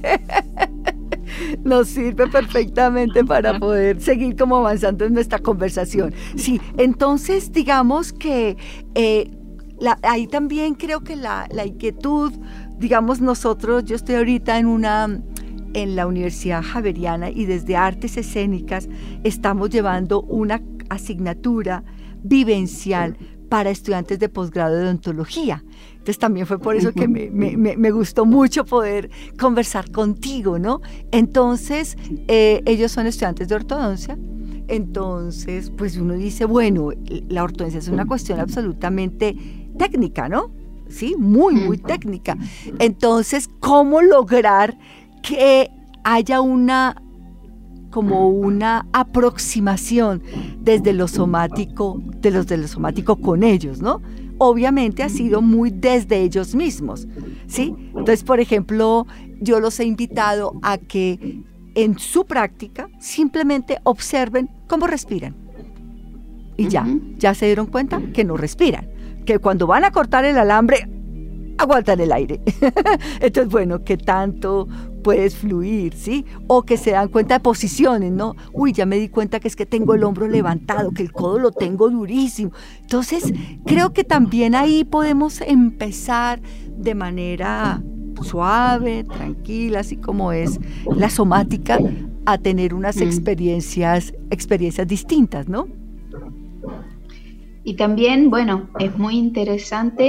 Nos sirve perfectamente para poder seguir como avanzando en nuestra conversación. Sí, entonces digamos que eh, la, ahí también creo que la, la inquietud, digamos nosotros, yo estoy ahorita en una... en la Universidad Javeriana y desde Artes Escénicas estamos llevando una asignatura vivencial para estudiantes de posgrado de odontología. Entonces también fue por eso que me, me, me gustó mucho poder conversar contigo, ¿no? Entonces, eh, ellos son estudiantes de ortodoncia, entonces, pues uno dice, bueno, la ortodoncia es una cuestión absolutamente técnica, ¿no? Sí, muy, muy técnica. Entonces, ¿cómo lograr que haya una... como una aproximación desde lo somático, de los de lo somático con ellos, ¿no? Obviamente ha sido muy desde ellos mismos, ¿sí? Entonces, por ejemplo, yo los he invitado a que en su práctica simplemente observen cómo respiran. Y ya, ya se dieron cuenta que no respiran, que cuando van a cortar el alambre, aguantan el aire. Entonces, bueno, ¿qué tanto puedes fluir, sí? O que se dan cuenta de posiciones, ¿no? Uy, ya me di cuenta que es que tengo el hombro levantado, que el codo lo tengo durísimo. Entonces, creo que también ahí podemos empezar de manera suave, tranquila, así como es la somática, a tener unas mm. experiencias, experiencias distintas, ¿no? Y también, bueno, es muy interesante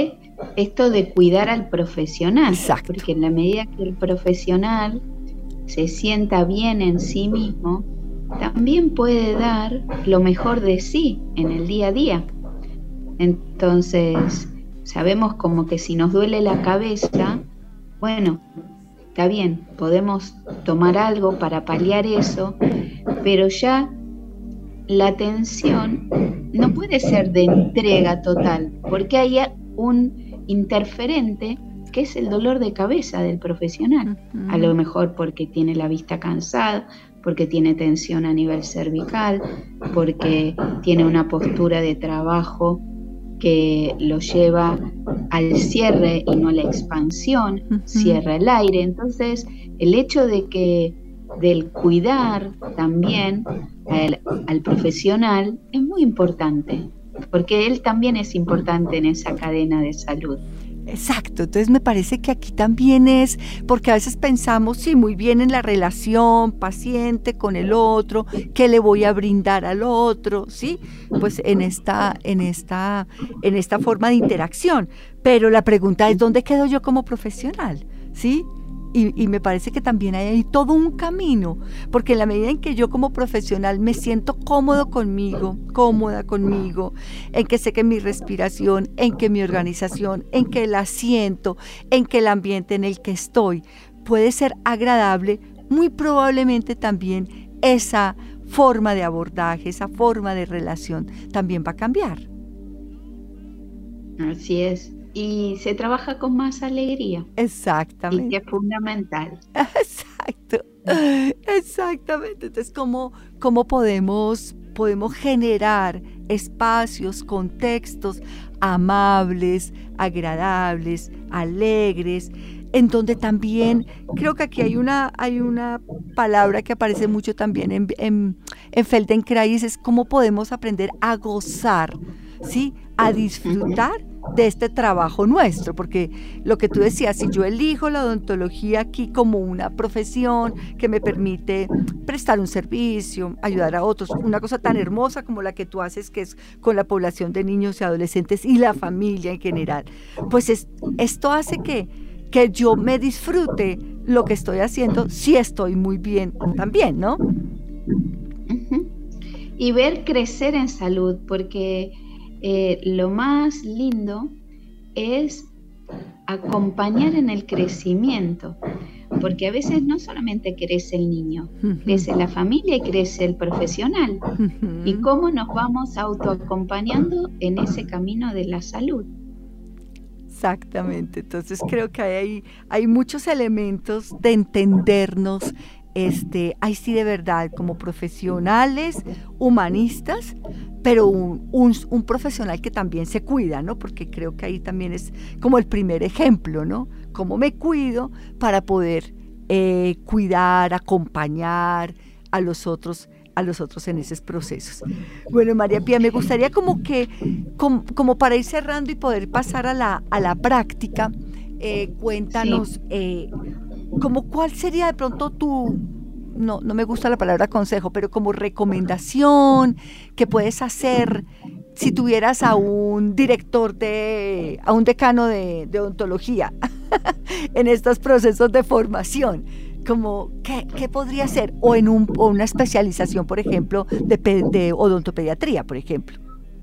esto de cuidar al profesional. Exacto. Porque en la medida que el profesional se sienta bien en sí mismo, también puede dar lo mejor de sí en el día a día. Entonces, sabemos como que si nos duele la cabeza, bueno, está bien, podemos tomar algo para paliar eso, pero ya la atención no puede ser de entrega total, porque hay un interferente que es el dolor de cabeza del profesional. Uh-huh. A lo mejor porque tiene la vista cansada, porque tiene tensión a nivel cervical, porque tiene una postura de trabajo que lo lleva al cierre y no a la expansión, uh-huh. cierra el aire. Entonces, el hecho de que del cuidar también al, al profesional es muy importante, porque él también es importante en esa cadena de salud. Exacto, entonces me parece que aquí también es, porque a veces pensamos, sí, muy bien en la relación paciente con el otro, ¿qué le voy a brindar al otro? Sí, pues en esta, en esta, en esta forma de interacción, pero la pregunta es, ¿dónde quedo yo como profesional? ¿Sí? Y, y me parece que también hay ahí todo un camino, porque en la medida en que yo como profesional me siento cómodo conmigo, cómoda conmigo, en que sé que mi respiración, en que mi organización, en que el asiento, en que el ambiente en el que estoy puede ser agradable, muy probablemente también esa forma de abordaje, esa forma de relación también va a cambiar. Así es. Y se trabaja con más alegría. Exactamente. Y que es fundamental. Exacto, exactamente. Entonces, ¿cómo, cómo podemos, podemos generar espacios, contextos amables, agradables, alegres, en donde también, creo que aquí hay una, hay una palabra que aparece mucho también en, en, en Feldenkrais, es cómo podemos aprender a gozar, ¿sí? A disfrutar de este trabajo nuestro, porque lo que tú decías, si yo elijo la odontología aquí como una profesión que me permite prestar un servicio, ayudar a otros, una cosa tan hermosa como la que tú haces, que es con la población de niños y adolescentes y la familia en general, pues es, esto hace que, que yo me disfrute lo que estoy haciendo, si estoy muy bien también, ¿no? Uh-huh. Y ver crecer en salud, porque Eh, lo más lindo es acompañar en el crecimiento, porque a veces no solamente crece el niño, uh-huh. crece la familia y crece el profesional. Uh-huh. Y cómo nos vamos autoacompañando en ese camino de la salud. Exactamente, entonces creo que hay, hay muchos elementos de entendernos, este, ahí sí de verdad, como profesionales, humanistas, pero un, un, un profesional que también se cuida, ¿no? Porque creo que ahí también es como el primer ejemplo, ¿no? Cómo me cuido para poder eh, cuidar, acompañar a los otros, a los otros en esos procesos. Bueno, María Pía, me gustaría como que, como, como para ir cerrando y poder pasar a la, a la práctica, eh, cuéntanos, sí. eh, como cuál sería de pronto tu, no, no me gusta la palabra consejo, pero como recomendación que puedes hacer si tuvieras a un director de, a un decano de, de odontología en estos procesos de formación. Como, ¿qué, qué podría ser? O en un, o una especialización, por ejemplo, de, de odontopediatría, por ejemplo.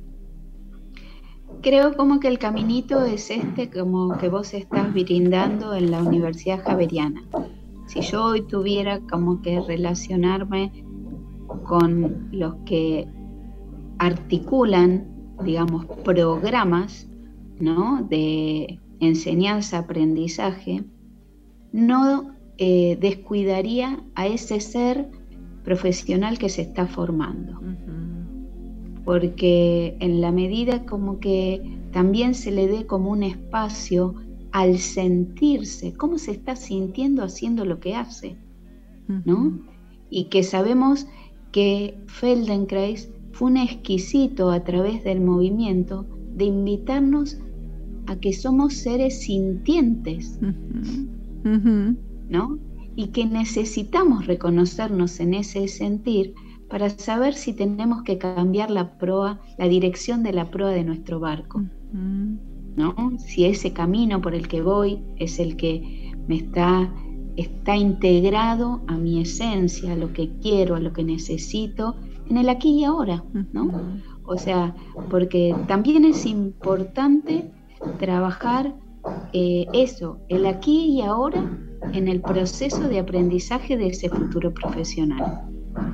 Creo como que el caminito es este, como que vos estás brindando en la Universidad Javeriana. Si yo hoy tuviera como que relacionarme con los que articulan, digamos, programas, ¿no?, de enseñanza-aprendizaje, no eh, descuidaría a ese ser profesional que se está formando. Uh-huh. Porque en la medida como que también se le dé como un espacio al sentirse, cómo se está sintiendo haciendo lo que hace, ¿no? Y que sabemos que Feldenkrais fue un exquisito a través del movimiento de invitarnos a que somos seres sintientes, uh-huh. Uh-huh. ¿no? Y que necesitamos reconocernos en ese sentir para saber si tenemos que cambiar la proa, la dirección de la proa de nuestro barco. Uh-huh. ¿no? Si ese camino por el que voy es el que me está, está integrado a mi esencia, a lo que quiero, a lo que necesito, en el aquí y ahora, ¿no? O sea, porque también es importante trabajar eh, eso, el aquí y ahora, en el proceso de aprendizaje de ese futuro profesional.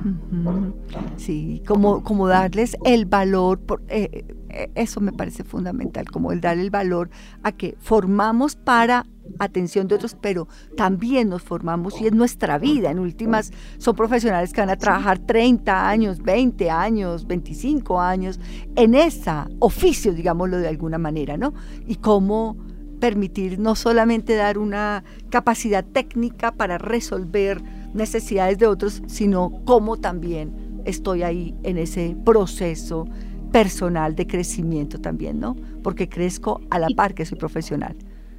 Sí, como, como darles el valor, por, eh, eso me parece fundamental, como el dar el valor a que formamos para atención de otros, pero también nos formamos y es nuestra vida. En últimas, son profesionales que van a trabajar treinta años, veinte años, veinticinco años en ese oficio, digámoslo de alguna manera, ¿no? Y cómo permitir no solamente dar una capacidad técnica para resolver necesidades de otros, sino cómo también estoy ahí en ese proceso personal de crecimiento también, ¿no? Porque crezco a la par que soy profesional.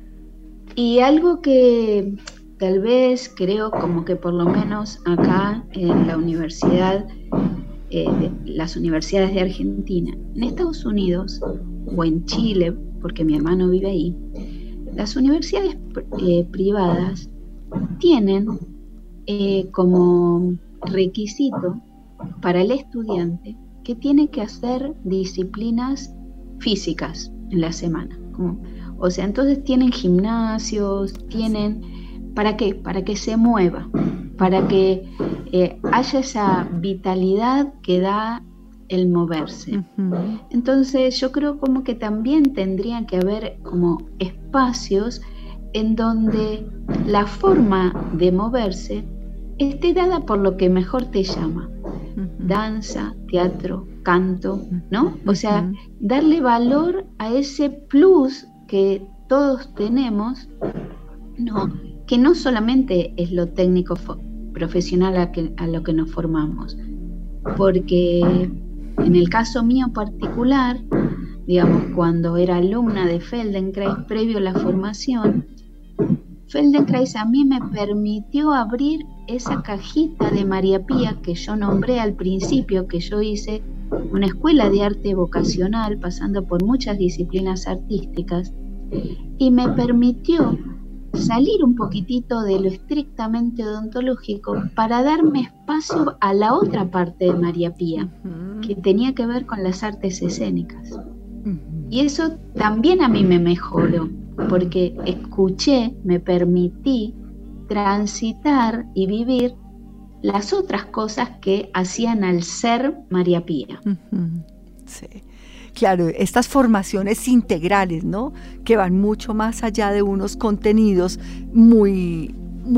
Y algo que tal vez creo como que por lo menos acá en la universidad, eh, las universidades de Argentina, en Estados Unidos o en Chile, porque mi hermano vive ahí, las universidades eh, privadas tienen eh, como requisito para el estudiante que tiene que hacer disciplinas físicas en la semana. Como, o sea, entonces tienen gimnasios, tienen... ¿Para qué? Para que se mueva, para que eh, haya esa vitalidad que da el moverse. Uh-huh. Entonces yo creo como que también tendría que haber como espacios en donde la forma de moverse esté dada por lo que mejor te llama. Uh-huh. Danza, teatro, canto, ¿no? O sea, darle valor a ese plus que todos tenemos, no, que no solamente es lo técnico fo- profesional a, que, a lo que nos formamos, porque en el caso mío particular, digamos, cuando era alumna de Feldenkrais, previo a la formación, Feldenkrais a mí me permitió abrir esa cajita de María Pía que yo nombré al principio, que yo hice una escuela de arte vocacional pasando por muchas disciplinas artísticas, y me permitió salir un poquitito de lo estrictamente odontológico para darme espacio a la otra parte de María Pía, uh-huh. que tenía que ver con las artes escénicas. Uh-huh. Y eso también a mí me mejoró, porque escuché, me permití transitar y vivir las otras cosas que hacían al ser María Pía. Uh-huh. Sí. Claro, estas formaciones integrales, ¿no? Que van mucho más allá de unos contenidos muy,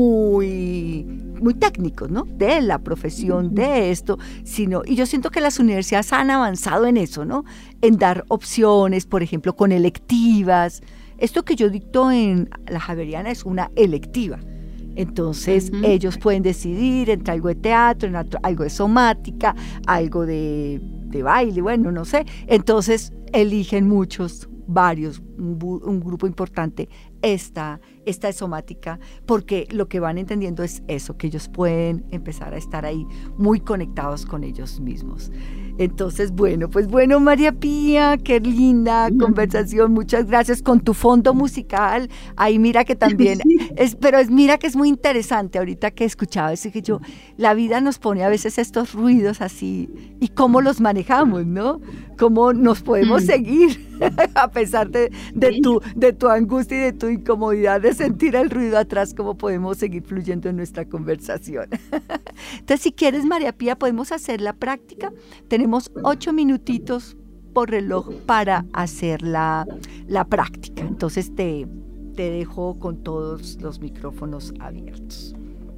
muy, muy técnicos, ¿no? De la profesión, de esto, sino, y yo siento que las universidades han avanzado en eso, ¿no? En dar opciones, por ejemplo, con electivas. Esto que yo dicto en la Javeriana es una electiva. Entonces, uh-huh. ellos pueden decidir entre algo de teatro, entre algo de somática, algo de... de baile, bueno, no sé, entonces eligen muchos, varios, un, un grupo importante, esta, esta es somática, porque lo que van entendiendo es eso, que ellos pueden empezar a estar ahí muy conectados con ellos mismos. Entonces, bueno, pues bueno, María Pía, qué linda conversación, muchas gracias con tu fondo musical, ahí mira que también, sí. es, pero es, mira que es muy interesante ahorita que escuchaba, es que yo, la vida nos pone a veces estos ruidos así, y cómo los manejamos, ¿no? Cómo nos podemos mm. seguir, a pesar de, de, sí. tu, de tu angustia y de tu incomodidad de sentir el ruido atrás, cómo podemos seguir fluyendo en nuestra conversación. Entonces, si quieres, María Pía, podemos hacer la práctica. Tenemos ocho minutitos por reloj para hacer la, la práctica. Entonces, te, te dejo con todos los micrófonos abiertos.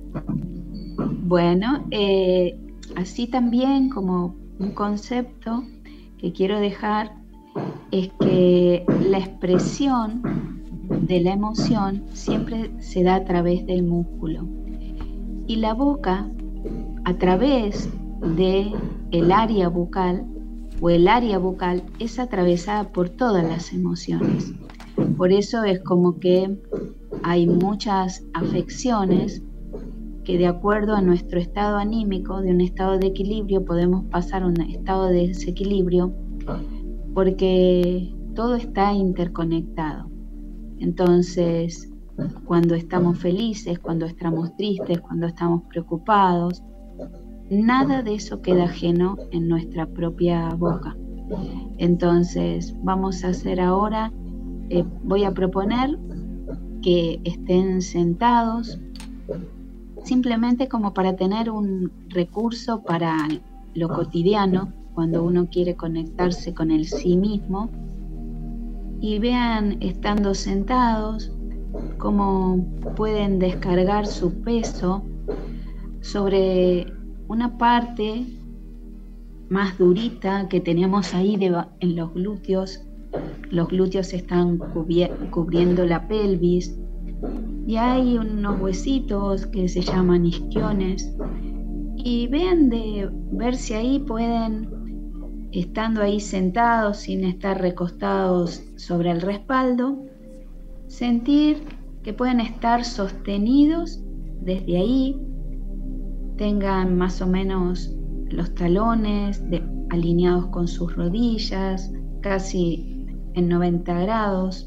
Bueno, eh, así también como un concepto que quiero dejar es que la expresión de la emoción siempre se da a través del músculo y la boca a través de el área bucal o el área bucal es atravesada por todas las emociones. Por eso es como que hay muchas afecciones que de acuerdo a nuestro estado anímico, de un estado de equilibrio podemos pasar a un estado de desequilibrio, porque todo está interconectado. Entonces, cuando estamos felices, cuando estamos tristes, cuando estamos preocupados, nada de eso queda ajeno en nuestra propia boca. Entonces, vamos a hacer ahora, eh, voy a proponer que estén sentados, simplemente como para tener un recurso para lo cotidiano, cuando uno quiere conectarse con el sí mismo, y vean, estando sentados, cómo pueden descargar su peso sobre una parte más durita que tenemos ahí de, en los glúteos. Los glúteos están cubriendo la pelvis y hay unos huesitos que se llaman isquiones, y vean de ver si ahí pueden, estando ahí sentados sin estar recostados sobre el respaldo, sentir que pueden estar sostenidos desde ahí, tengan más o menos los talones de, alineados con sus rodillas, casi en noventa grados.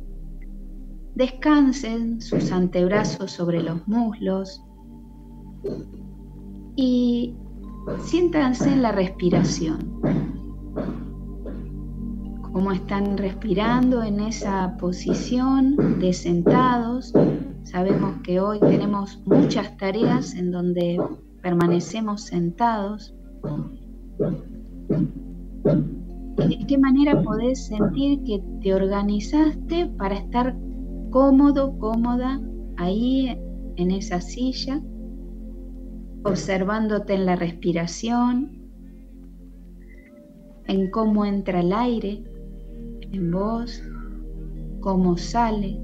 Descansen sus antebrazos sobre los muslos y siéntanse en la respiración. Cómo están respirando en esa posición de sentados. Sabemos que hoy tenemos muchas tareas en donde permanecemos sentados. ¿De qué manera podés sentir que te organizaste para estar cómodo, cómoda ahí en esa silla, observándote en la respiración, en cómo entra el aire en vos, cómo sale?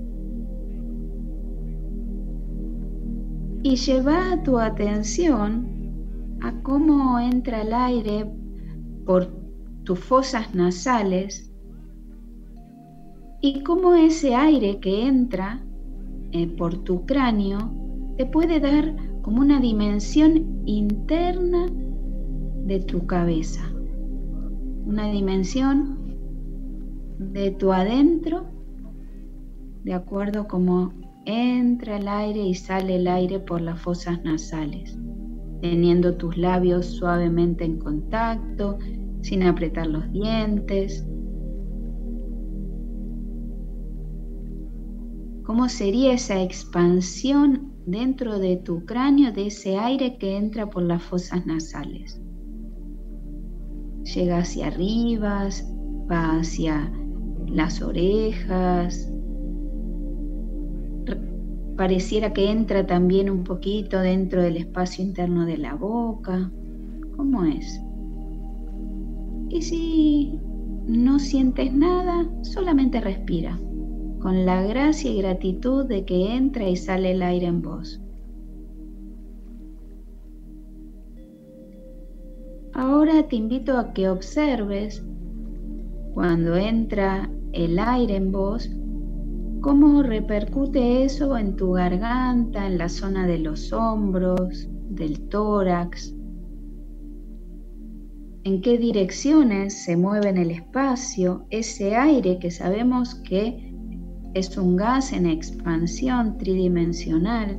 Y lleva tu atención a cómo entra el aire por tus fosas nasales y cómo ese aire que entra eh, por tu cráneo te puede dar como una dimensión interna de tu cabeza, una dimensión de tu adentro, de acuerdo como entra el aire y sale el aire por las fosas nasales, teniendo tus labios suavemente en contacto, sin apretar los dientes. ¿Cómo sería esa expansión dentro de tu cráneo de ese aire que entra por las fosas nasales? Llega hacia arriba, va hacia las orejas. Pareciera que entra también un poquito dentro del espacio interno de la boca. ¿Cómo es? Y si no sientes nada, solamente respira, con la gracia y gratitud de que entra y sale el aire en vos. Ahora te invito a que observes, cuando entra el aire en vos, cómo repercute eso en tu garganta, en la zona de los hombros, del tórax. En qué direcciones se mueve en el espacio ese aire que sabemos que es un gas en expansión tridimensional.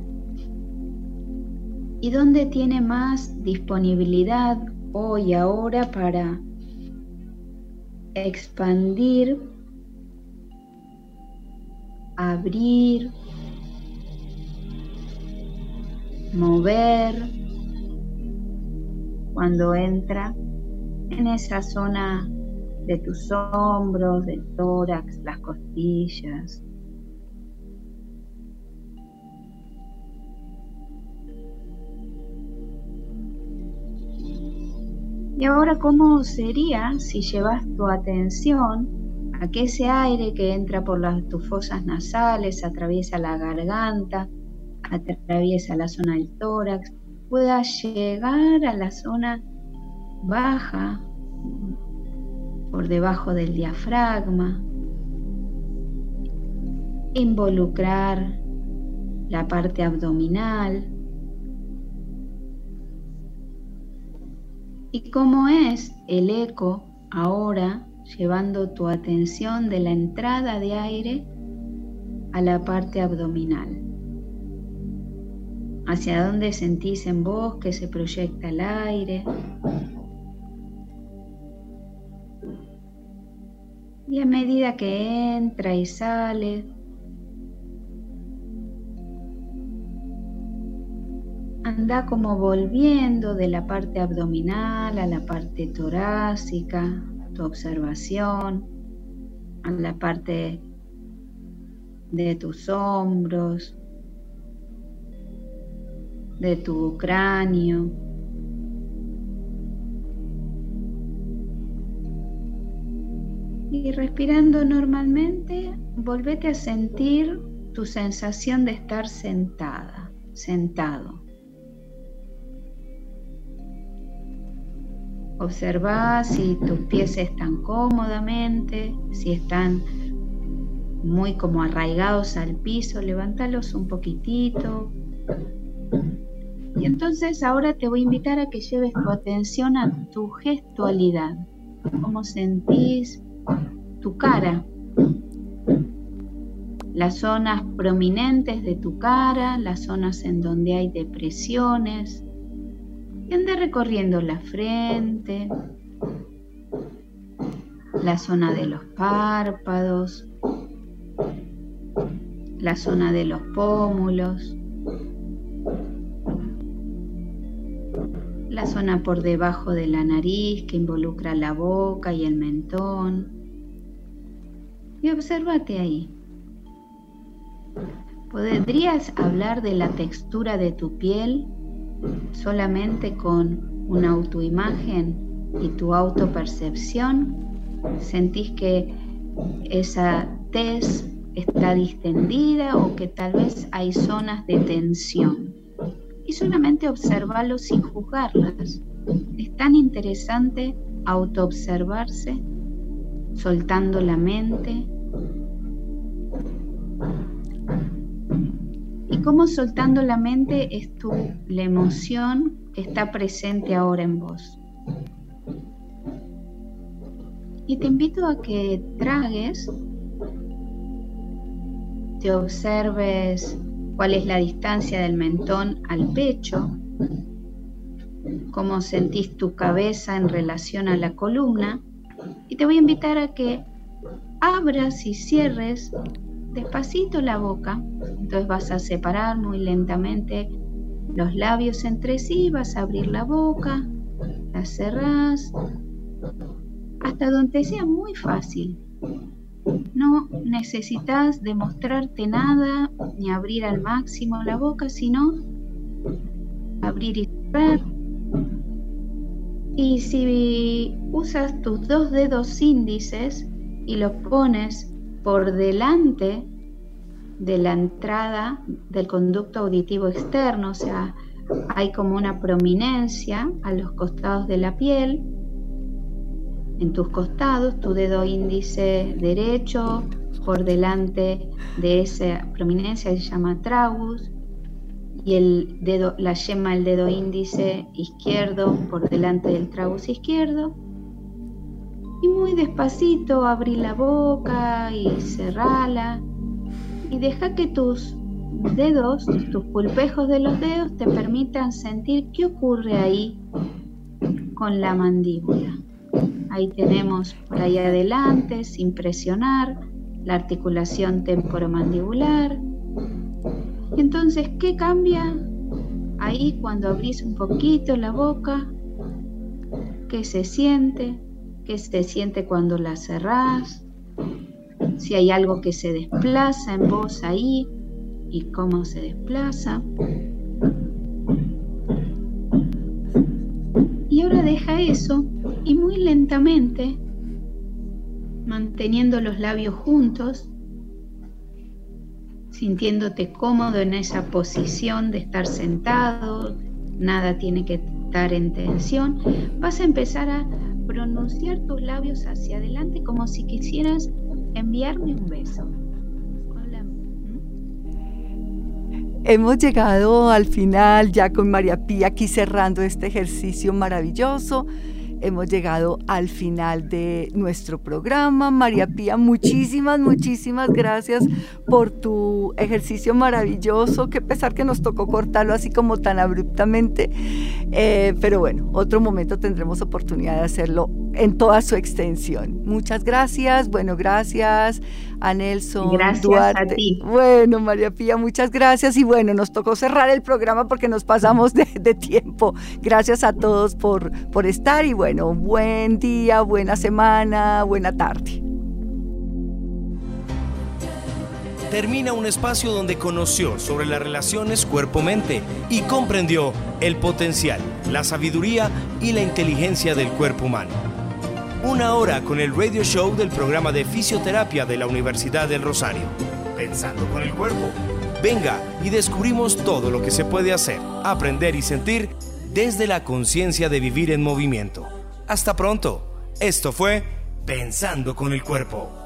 Y dónde tiene más disponibilidad hoy, ahora, para expandir, abrir, mover, cuando entra en esa zona de tus hombros, del tórax, las costillas. Y ahora, ¿cómo sería si llevas tu atención a que ese aire que entra por las, tus fosas nasales, atraviesa la garganta, atraviesa la zona del tórax, pueda llegar a la zona baja, por debajo del diafragma, involucrar la parte abdominal? Y cómo es el eco ahora llevando tu atención de la entrada de aire a la parte abdominal. Hacia dónde sentís en vos que se proyecta el aire. Y a medida que entra y sale, anda como volviendo de la parte abdominal a la parte torácica, tu observación, a la parte de tus hombros, de tu cráneo. Y respirando normalmente, volvete a sentir tu sensación de estar sentada, sentado. Observa si tus pies están cómodamente, si están muy como arraigados al piso, levántalos un poquitito. Y entonces ahora te voy a invitar a que lleves tu atención a tu gestualidad. ¿Cómo sentís tu cara? Las zonas prominentes de tu cara, las zonas en donde hay depresiones. Y anda recorriendo la frente, la zona de los párpados, la zona de los pómulos, la zona por debajo de la nariz que involucra la boca y el mentón. Y obsérvate ahí. ¿Podrías hablar de la textura de tu piel solamente con una autoimagen y tu autopercepción? ¿Sentís que esa tez está distendida o que tal vez hay zonas de tensión? Y solamente observarlo sin juzgarlas. Es tan interesante autoobservarse, soltando la mente. Y cómo soltando la mente es tu, la emoción que está presente ahora en vos. Y te invito a que tragues, te observes cuál es la distancia del mentón al pecho, cómo sentís tu cabeza en relación a la columna, y te voy a invitar a que abras y cierres despacito la boca. Entonces vas a separar muy lentamente los labios entre sí, vas a abrir la boca, la cerrás, hasta donde sea muy fácil. No necesitas demostrarte nada ni abrir al máximo la boca, sino abrir y cerrar. Y si usas tus dos dedos índices y los pones por delante de la entrada del conducto auditivo externo, o sea, hay como una prominencia a los costados de la piel. En tus costados, tu dedo índice derecho por delante de esa prominencia se llama tragus, y el dedo, la yema del dedo índice izquierdo por delante del tragus izquierdo. Y muy despacito abrí la boca y cerrala, y deja que tus dedos, tus pulpejos de los dedos te permitan sentir qué ocurre ahí con la mandíbula. Ahí tenemos por ahí adelante, sin presionar, la articulación temporomandibular. Y entonces, ¿qué cambia ahí cuando abrís un poquito la boca? ¿Qué se siente? ¿Qué se siente cuando la cerrás? Si hay algo que se desplaza en vos ahí y cómo se desplaza. Y ahora deja eso y muy lentamente, manteniendo los labios juntos, sintiéndote cómodo en esa posición de estar sentado, nada tiene que estar en tensión, vas a empezar a pronunciar tus labios hacia adelante como si quisieras enviarme un beso. Hola. Hemos llegado al final ya con María Pía aquí cerrando este ejercicio maravilloso. hemos llegado al final de nuestro programa. María Pía, muchísimas, muchísimas gracias por tu ejercicio maravilloso. Qué pesar que nos tocó cortarlo así como tan abruptamente, eh, pero bueno, otro momento tendremos oportunidad de hacerlo en toda su extensión. Muchas gracias. Bueno, gracias a Nelson gracias Duarte. A ti. Bueno, María Pía, muchas gracias. Y bueno, nos tocó cerrar el programa porque nos pasamos de, de tiempo. Gracias a todos por, por estar y bueno, buen día, buena semana, buena tarde. Termina un espacio donde conoció sobre las relaciones cuerpo-mente y comprendió el potencial, la sabiduría y la inteligencia del cuerpo humano. Una hora con el radio show del programa de fisioterapia de la Universidad del Rosario. Pensando con el cuerpo. Venga y descubrimos todo lo que se puede hacer, aprender y sentir desde la conciencia de vivir en movimiento. Hasta pronto. Esto fue Pensando con el Cuerpo.